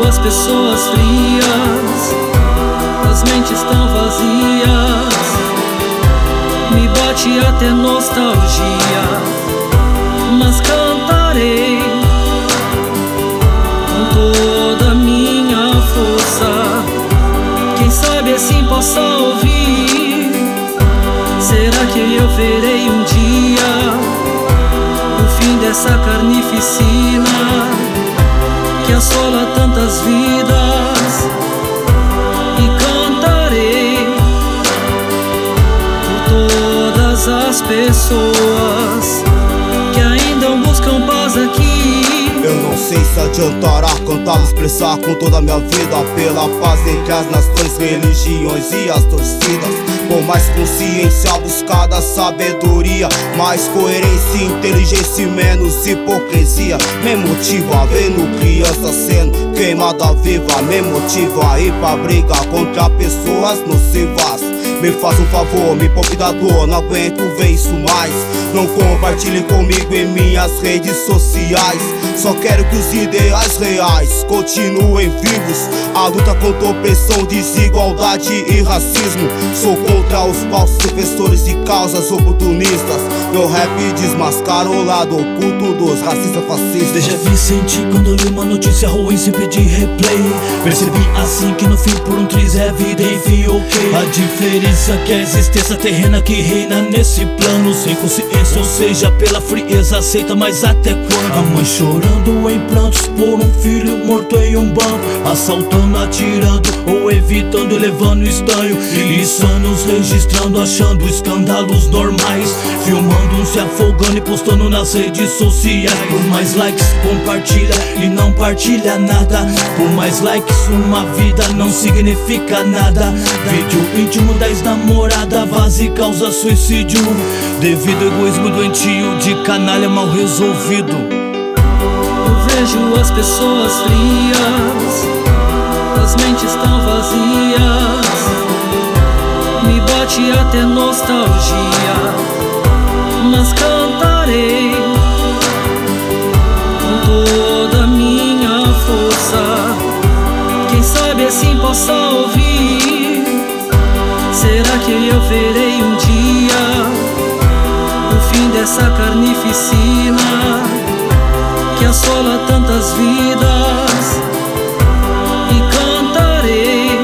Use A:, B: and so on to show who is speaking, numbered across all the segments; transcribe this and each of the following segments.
A: as pessoas frias, as mentes tão vazias. Me bate até nostalgia, mas cantarei com toda a minha força. Quem sabe assim possa ouvir. Será que eu verei um dia o fim dessa carnificina que assola tantas vidas? E cantarei por todas as pessoas que ainda buscam paz aqui.
B: Eu não sei se adiantará cantar, expressar com toda a minha vida pela paz entre as nações, religiões e as torcidas. Com mais consciência buscada, sabedoria, mais coerência, inteligência e menos hipocrisia. Me motiva vendo criança sendo queimada viva. Me motiva a ir pra briga contra pessoas nocivas. Me faz um favor, me poupe da dor, não aguento ver isso mais. Não compartilhe comigo em minhas redes sociais. Só quero que os ideais reais continuem vivos. A luta contra a opressão, desigualdade e racismo. Sou contra os falsos defensores de causas oportunistas. Meu rap desmascara o lado oculto dos racistas fascistas.
C: Veja Vicente, quando li uma notícia ruim sem pedir replay. Percebi assim que no fim por um triz é vida e vi ok. A diferença que a existência terrena que reina nesse plano, sem consciência, ou seja, pela frieza aceita, mas até quando? A mãe chorando em prantos por um filho morto em um banco, assaltando, atirando ou evitando, elevando estanho. E insanos registrando, achando escândalos normais, filmando se afogando e postando nas redes sociais. Por mais likes compartilha e não partilha nada. Por mais likes uma vida não significa nada. Vídeo íntimo da ex-namorada vaza e causa suicídio devido ao egoísmo doentio de canalha mal resolvido.
A: Eu vejo as pessoas frias, as mentes tão vazias. Me bate até nostalgia, mas cantarei com toda a minha força. Quem sabe assim possa ouvir. Será que eu verei um dia o fim dessa carnificina que assola tantas vidas? E cantarei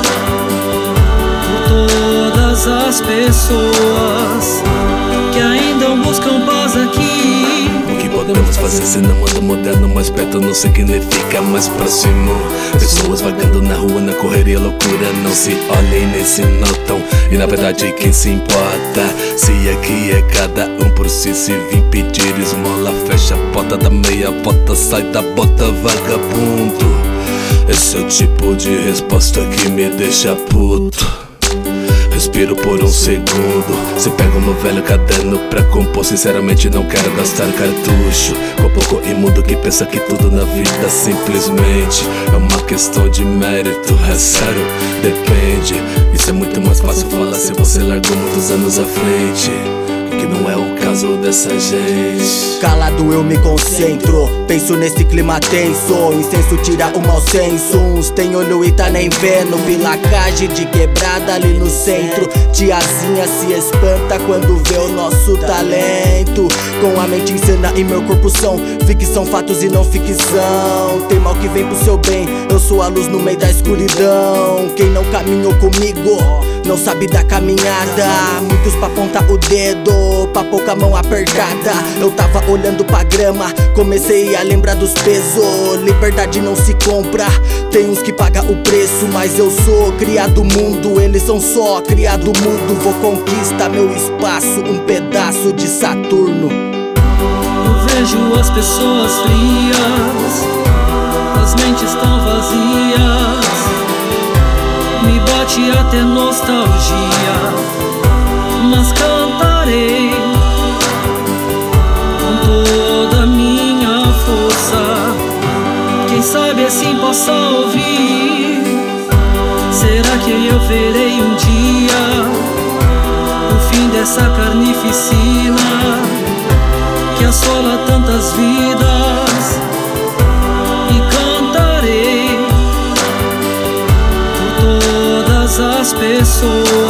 A: por todas as pessoas que ainda buscam paz aqui.
C: O que podemos fazer se não mundo moderno mais perto não significa mais próximo? Pessoas vagando na rua, na correria, loucura, não se olhem nem se notam. E na verdade quem se importa se aqui é cada um por si? Se vim pedir esmola, fecha a porta da meia bota, sai da bota, vagabundo. Esse é o tipo de resposta que me deixa puto. Respiro por um segundo. Se pega o meu velho caderno pra compor, sinceramente não quero gastar cartucho com pouco imundo que pensa que tudo na vida simplesmente é uma questão de mérito. É sério, depende. Isso é muito mais fácil falar se você largou muitos anos à frente, que não é o caso dessa gente.
B: Calado eu me concentro, penso nesse clima tenso. Incenso tira o mau senso. Uns tem olho e tá nem vendo. Pilacagem de quebrada ali no centro. Tiazinha se espanta quando vê o nosso talento. Com a mente insana e meu corpo são ficção, fatos e não ficção. Tem mal que vem pro seu bem, eu sou a luz no meio da escuridão. Quem não caminhou comigo não sabe da caminhada. Muitos pra apontar o dedo, pra pouca mão apertada. Eu tava olhando pra grama, comecei a lembrar dos pesos. Liberdade não se compra, tem uns que pagam o preço. Mas eu sou criado mundo, eles são só criado mudo. Vou conquistar meu espaço, um pedaço de Saturno.
A: Eu vejo as pessoas frias, as mentes tão vazias. Me bate até nostalgia, mas cantarei com toda a minha força. Quem sabe assim possa ouvir. Será que eu verei um dia o fim dessa carnificina que assola tantas vidas? E cantarei pessoas